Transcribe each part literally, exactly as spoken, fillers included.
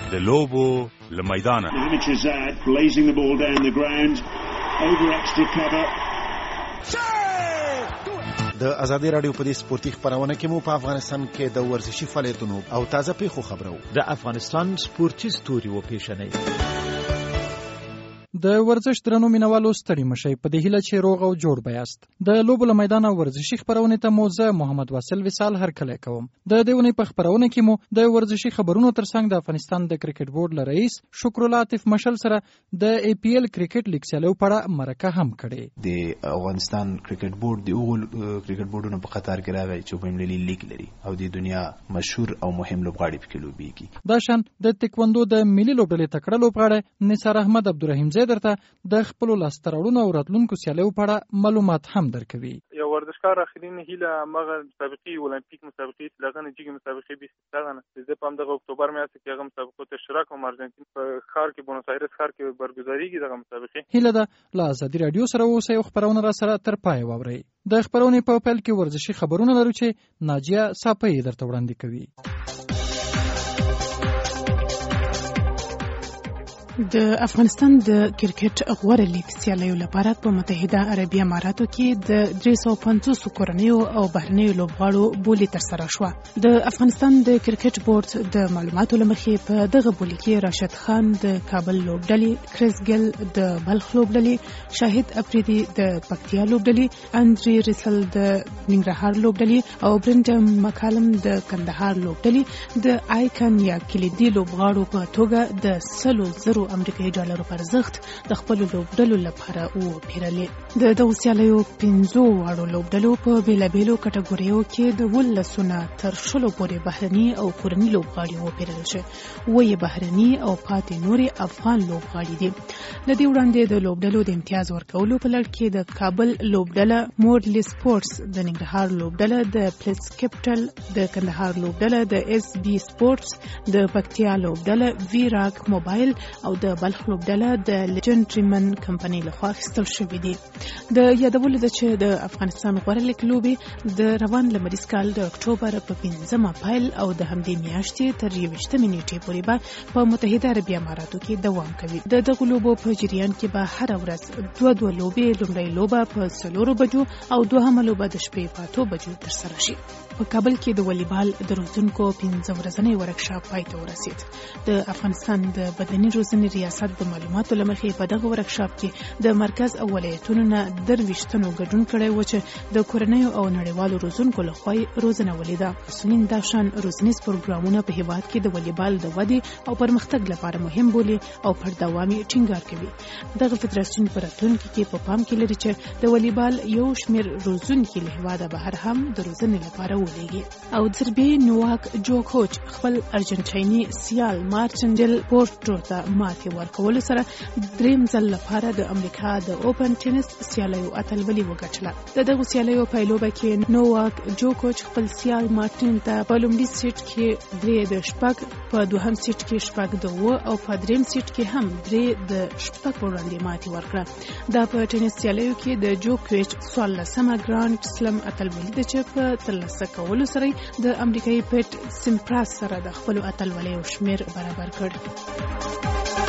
د لوبو له میدانه. Hamid blazing the ball down the ground over extra cover. د ازادي رادیو په دې سپورتي خبرونه کې مو په افغانستان کې د ورزشي فعالیتونو او تازه پیښو خبرو. د افغانستان سپورتي ستوري و پیښنې. د ورزش درنو مینوالو ستړي مشي په دې هیله چې روغ او جوړ بیاست. د لوبو له میدانه ورزشي خبرونه ته مو زه محمد واصل وصال هر کله کوم. د دیونی په خبرونه کې مو د ورزشي خبرونو ترڅنګ د افغانستان د کرکټ بورډ له رئیس شکر الله عاطف مشل سره د ای پی ایل کرکټ لیګ سیالو په اړه مرکه هم کړې. د افغانستان کرکټ بورډ د اوغل کرکټ بورډونو په قطار کې راغی چې په ملي لیګ لري او د دنیا مشهور او مهم لوبغاړي پکې لوبيږي. دا شان د تکوندو د ملي لوبډلې تکړه لوبغاړی نثار احمد عبدالرحیم زید درته د خپل لاستراړونو او راتلونکو سیالیو په اړه معلومات هم درکوي. یو ورزشکار اخرین هیله مغه مسابقې اولمپیک مسابقې لغنه جګ مسابقې به ستغنه د پام د اکتوبر میاشت کې هغه مسابقو ته اشتراک او ارجنټین په ښار کې بونوس آیرس ښار کې برگزاریږي دغه مسابقې. هیله ده له ازادي رادیو سره اوسه یو خبرونه را سره تر پای واوري. د خبرونه په پیل کې ورزشي خبرونه لرو چې ناجیه صاپي درته وړاندې کوي. د افغانستان د کرکټ غوره لیګ سیالیو لپاره په متحده عربي اماراتو کې د درې سوه پنځوس کورنیو او بهرنیو لوبغاړو بولي ترسره شوه. د افغانستان د کرکټ بورډ د معلوماتو له مخې په دغه بولي کې راشد خان د کابل لوبډلې، کریس ګل د بلخ لوبډلې، شاهد افریدي د پکتیا لوبډلې، اندري ریسل د ننګرهار لوبډلې او برنډ مکالم د کندهار لوبډلې د آیکن یا کلیدي لوبغاړو په توګه د سلو زرو امریکایي ډالرو پر ارزښت د خپل لوبډلو لپاره وپیرلې. د دغو سیالیو پنځو واړو لوبډلو په بیلابیلو کټګوریو کې د ولسو نه تر شلو پورې بهرني او کورني لوبغاړي وپیرل شي. وایي بهرني او پاتې نورې افغان لوبغاړي دي. له دې وړاندې د لوبډلو د امتیاز ورکولو په لړ کې د کابل لوبډله، مورلی سپورټس د ننګرهار لوبډله، د پلیس کیپټل د کندهار لوبډله، د اس بي سپورټس د پکتیا لوبډله، وی راک موبایل او د بلخ لوبډله د لیجنډریمن کمپنۍ لخوا اخیستل شوې دي. د یادولو ده چې د افغانستان غوره لیګ لوبې د روان لمریز کال د اکتوبر په پنځمه پیل او د همدې میاشتې تر یوویشتمې نیټې پورې به په متحده عربي اماراتو کې دوام کوي. د دغو لوبو په جریان کې به هره ورځ دوه دوه لوبې، لومړۍ لوبه په څلورو بجو او دوهمه لوبه د شپې په اتو بجو ترسره شي. په کابل کې د والیبال د روزونکو پنځه ورځنی ورکشاپ پای ته ورسید. د افغانستان د بدني روزنې ریاست د معلوماتو له مخې په دغه ورکشاپ کې د مرکز او ولایتونو نه درویشتنو ګډون کړی و چې د کورنیو او نړیوالو روزونکو لخوا روزنه ولیده. مسؤلین دا شان روزنیز پروګرامونه په هیواد کې د والیبال د ودې او پرمختګ لپاره مهم بولي او پر دوامي ټینګار کوي. دغه فدراسیون په راتلونکي کې په پام کې لري چې د والیبال یو شمېر روزونکي له هیواده بهر هم د روزنې لپاره ولېږي. او د سربیې نوواک جوکوچ خپل ارجنټایني سیال مارټن ډیل پورټو ته ماتې ورکولو سره دریم ځل لپاره د امریکا د اوپن ټینس سیالیو اتلولي وګټله. د دغو سیالیو پیلوبه کې نوواک جوکوچ خپل سیال مارټن ته په لومړي سیټ کې درې د شپږ، په دوهم سیټ کې شپږ د اووه او په دریم سیټ کې هم درې د شپږ په وړاندې ماتې ورکړه. دا په ټینس سیالیو کې د جوکوچ څوارلسمه ګرانډ سلم اتلولي ده چې په ترلاسه کولو سره د امریکایي پیټ سیمپراس سره د خپلو اتلولیو شمېر برابر کړ.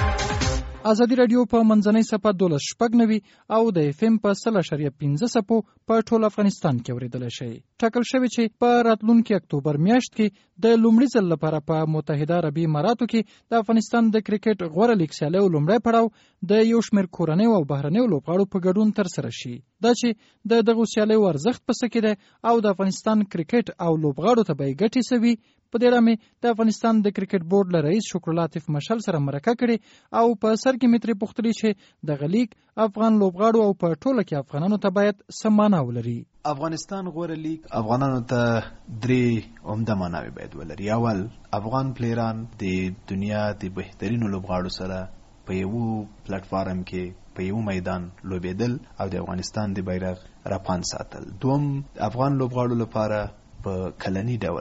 ازادي رادیو په منځنۍ صفحه دولس شپږ نوي او د اف ام په سل اشاریه پنځه سپو په ټول افغانستان کې اورېدلی شي. ټاکل شوی چې په راتلونکي اکتوبر میاشت کې د لومړي ځل لپاره په متحده عربي اماراتو کې د افغانستان د کرکټ غوره لیګ سیالیو لومړی پړاو د یو شمېر کورنیو او بهرنیو لوبغاړو په ګډون ترسره شي. دا چې د دغو سیالیو ارزښت په څه کې دی او د افغانستان کرکټ او لوبغاړو ته به یې ګټې څه وي. په دې اړه مې د افغانستان د کرکټ بورډ له رئیس شکر الله عاطف مشل سره مرکه کړې او په سر کې مې ترې پوښتلي چې دغه لیګ افغان لوبغاړو او په ټوله کې افغانانو ته باید څه معنا ولري. افغانستان غوره لیګ افغانانو ته درې عمده معناوې باید ولري. اول، افغان پلیران د دنیا د بهترینو لوبغاړو سره په یو پلیټ فارم کې په یو میدان لوبېدل او د افغانستان د بیرغ رپان ساتل. دوم، افغان لوبغاړو لپاره په کلنی ډول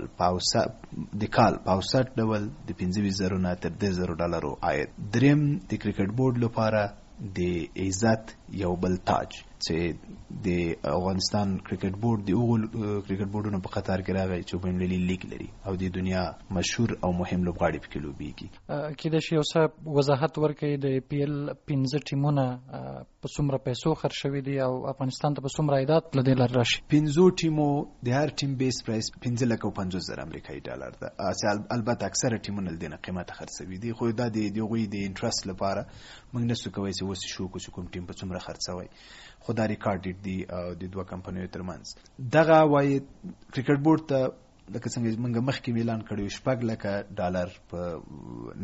د کال په اوسط ډول د پنځه ویشت زرو نه تر دېرش زرو ډالرو عاید. دریم، د کرکټ بورډ لپاره د عزت یو بل تاج چې د افغانستان کرکټ بورډ د اوغل کرکټ بورډونو په قطار کې راغی چې بین المللي لیګ لري او د دنیا مشهور او مهم لوبغاړي پکې لوبېږي. کېدای شي یو څه وضاحت ورکړئ د پی ایل پنځه ټیمونه په څومره پیسو خرج شوي دي او افغانستان ته په څومره عایدات له دې لارې راشي؟ پنځو ټیمو د هر ټیم بیس پرایس پنځه لکه او پنځوس زره امریکایي ډالر ده. البته اکثره ټیمونه له دې نه قیمته خرڅ شوي دي، خو دا د هغوی د انټرست لپاره موږ نسو کولی چې اوس شو کو چې کوم ټیم په څومره خرڅوي، خو دا ریکارډ دی د دوه کمپنیو ترمنځ. دغه وایي کرکټ بورډ ته لکه څنګه موږ مخکې اعلان کړی شپږ لکه ډالر په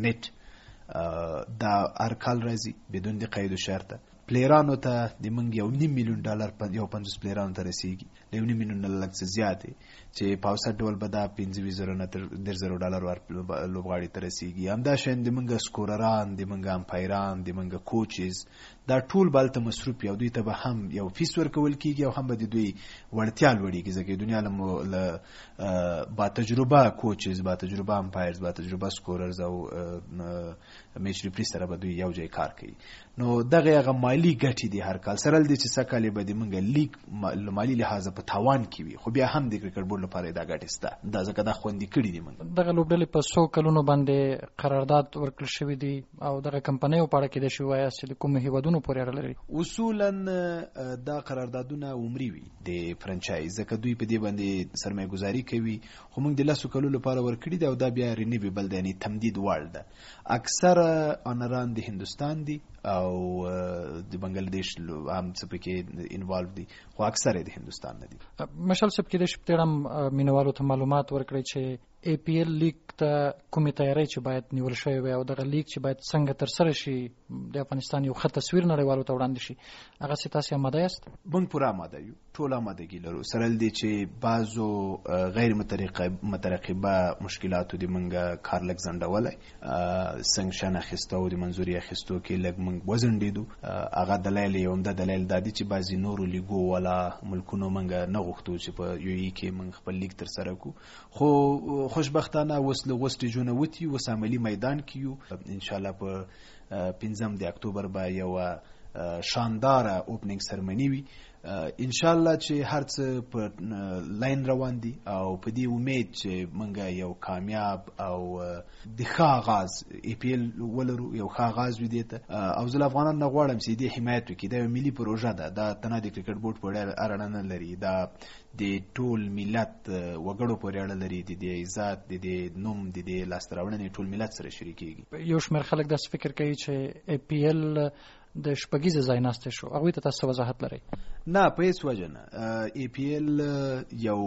نیټ دا هر کال راځي بدون د قید و شرط. پلیرانو ته د موږ یو نیم میلیون ډالر یو پنځوس پلیرانو ته رسیږي، له یو نیم میلیون نه لږ څه زیات دی چې په اوسط ډول به دا پنځه ویشت زره نه تر دېرش زره ډالر لوبغاړي ته رسیږي. همداشان د موږ سکورران، د موږ امپایران، د موږ کوچز، دا ټول به هلته مصروف وي او دوی ته به هم یو فیس ورکول کېږي او هم به د دوی وړتیا لوړېږي، ځکه دنیا له با تجربه کوچز، با تجربه امپایرز، با تجربه سکوررز او میچ ریپری سره به دوی یو ځای کار کوي. نو دغه هغه مالي ګټې دي هر کال سره دي چې سکهالی به د موږ لیګ مالي لحاظه په تاوان کې وي، خو بیا هم د کرکټ بورډ لپاره دا ګټې شته، دا ځکه دا خوندي کړي دي. موږ دغه لوبډلې په څو کلونو باندې قرارداد ورکړل شوی دی او دغه کمپنیو په اړه کې د شی وایي چې د کوم هیوادونو پورې اړه لري؟ اصولا دا قراردادونه عمري وي د فرانچایز، ځکه دوی په دې باندې سرمایه گذاري کوي، خو موږ د لسو کلونو لپاره ورکړي دي او دا بیا رینیویبل دی، یعنی تمدید وړ ده. اکثره آنران د هندوستان دي او د بنگلاديش هم څه پکې انوالو دي، خو اکثره د هندوستان نه دي. مشال صاحب کې د شپږم مینوالو ته معلومات ورکړي چې ای پی ایل لیگ ته کومې تیاری چې باید نیول شوی وي او دغه لیگ چې باید څنګه ترسره شي د افغانستان یو ښه تصویر نړیوالو ته وړاندې شي، هغه څه تاسې آماده یاست؟ موږ پوره آماده یو، ټول آمادګي لرو، سره له دې چې بعضو غیر مترقبه مشکلاتو د موږ کار لږ ځنډولی، سنکشن اخیستو او د منظوري اخیستو کې لږ موږ وځنډېدو. هغه دلایل یې عمده دلایل دا دي چې بعضې نورو لیګو والا ملکونو موږ نه غوښتو چې په یو ای کې موږ خپل لیګ ترسره کړو، خو خوشبختانه اوس له اوس سټیجونه وتي، اوس عملي میدان کې یو. انشاءالله په پنځم د اکتوبر به یوه شانداره اوپننګ سرمني وي. انشاءالله چې هر څه په لاین روان دي او په دې امید چې موږ یو کامیاب او د ښه آغاز ای پی ایل ولرو، یو ښه آغاز وي دې ته. او زه له افغانانو نه غواړم چې دې حمایت وکړي، دا یو ملي پروژه ده، دا تنها د کرکټ بورډ پورې اړه نه لري، دا د ټول ملت وګړو پورې اړه لري، د دې عزت، د دې نوم، د دې لاسته راوړنې ټول ملت سره شریکېږي. یو شمېر خلک داسې فکر کوي چې ای پی ایل د شپږیزه ځای ناستی شو، هغوی ته تاسو وضاحت لرئ؟ نه، په هیڅ وجه نه. ای پی ایل یو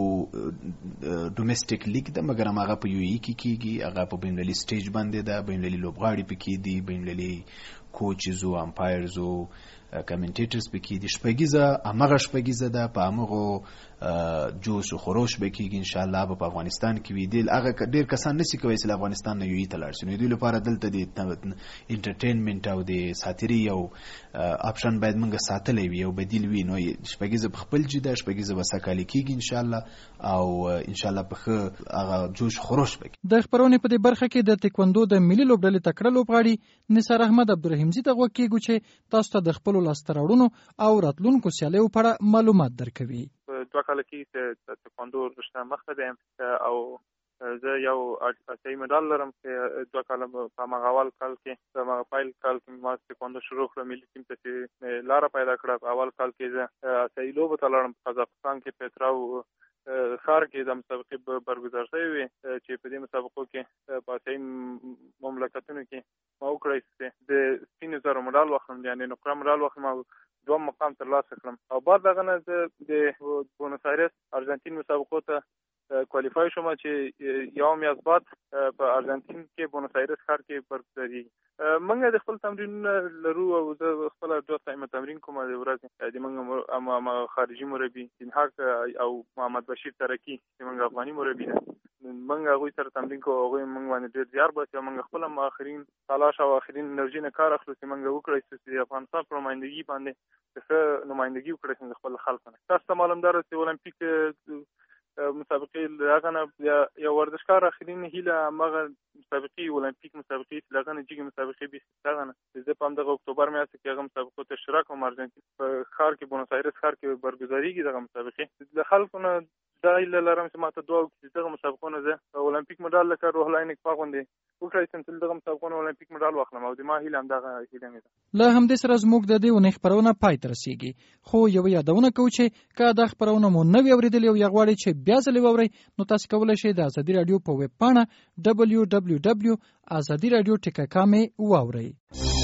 ډومېسټیک لیګ ده، مګر هم هغه په یو ای کې کېږي، هغه په بین المللي سټیج باندې ده، بین المللي لوبغاړي پکې دي، بین المللي کوچز او امپایرز او کمنټیټرز پکې دي. شپږیزه همغه شپږیزه ده، په همغو جوش او خروش به کېږي انشاءالله به په افغانستان کې وي. دل هغه ډېر کسان نشي کولی چې له افغانستان نه یو ای ته لاړ شي، نو دوی لپاره دلته د انټرټینمنټ او د ساتیري یو آپشن باید موږ ساتلی وي، یو بدیل وي. نو شپږیزه په خپل جده، شپږیزه به سږکالي کېږي انشاءالله او انشاءالله په ښه هغه جوش خروش به کېږي. د خپرونې په دې برخه کې د تکوندو د ملي لوبډلې تکړه لوبغاړي نثار احمد عبدالرحیمزي ته غوږ کېږو چې تاسو ته د خپلو لاسته راوړنو او راتلونکو سیالیو په اړه معلومات درکوي. دوه کاله کې چې تکواندو رشته مخته ده او زه یو اسیایي مډال لرم چې دوه کاله په هماغه اول کال کې په هماغه پیل کال کې ما تکواندو شروع کړه، ملي ټیم ته چې لاره پیدا کړه. په اول کال کې زه اسیایي لوبو ته لاړم، په قزاقستان کې پتراو ښار کې د مسابقې برګزار شوې وې چې په دې مسابقو کې په اسیایي مملکتونو کې ما وکړی چې د سپینو زرو مډال واخلم، یعنې نقره مډال واخلم او دوم مقام ترلاسه کړم. او بعد دغه نه زه د بونس آیرس ارجنټین مسابقو ته کوالیفای شوم چې یو میاشت بعد په ارجنټین کې بونس آیرس ښار کې برګزارېږي. موږ د خپل تمرین لرو او زه خپله دوه ساعته تمرین کوم د ورځې. د موږ خارجي مربي دینحق او محمد بشیر ترکي چې موږ افغاني مربي ده، موږ هغوی سره تمرین کوو، هغوی موږ باندې ډېر زیار باسي او موږ خپله هم آخرین تلاش او آخرین انرژي نه کار اخلو چې موږ وکړی شو چې د افغانستان په نمایندګي باندې ښه نمایندګي وکړی شو د خپل خلکو نه. تاسو ته معلوم ده چې اولمپیک مسابقې هغه یو ورزشکار اخرین هیله هغه مسابقې اولمپیک مسابقې چې هغه جګې مسابقې به هغه د په همدغه اکتوبر میاشت کې هغه مسابقو ته اشتراک کوم ارجنټین په ښار کې بونوس آیرس ښار کې برګزاریږي دغه مسابقې د خلکو نه دا هیله لرم چې ماته دعا وکړي چې دغه مسابقونه زه اولمپیک مډال لکه روح الله نیکپا غوندې وکړی چې دغه مسابقونه اولمپیک مډال واخلم او د ما هیله همدغه هیله مې ده. له همدې سره زموږ د دې اونۍ خپرونه پای ته رسیږي خو یوه یادونه کوو چې که دا خپرونه مو نه وي اورېدلې او یا غواړئ چې بیا ځلې واورئ نو تاسو کولی شئ د ازادي راډیو په ویب پاڼه ډبلیو ډبلیو ډبلیو ازادي راډیو ټکه کام واورئ.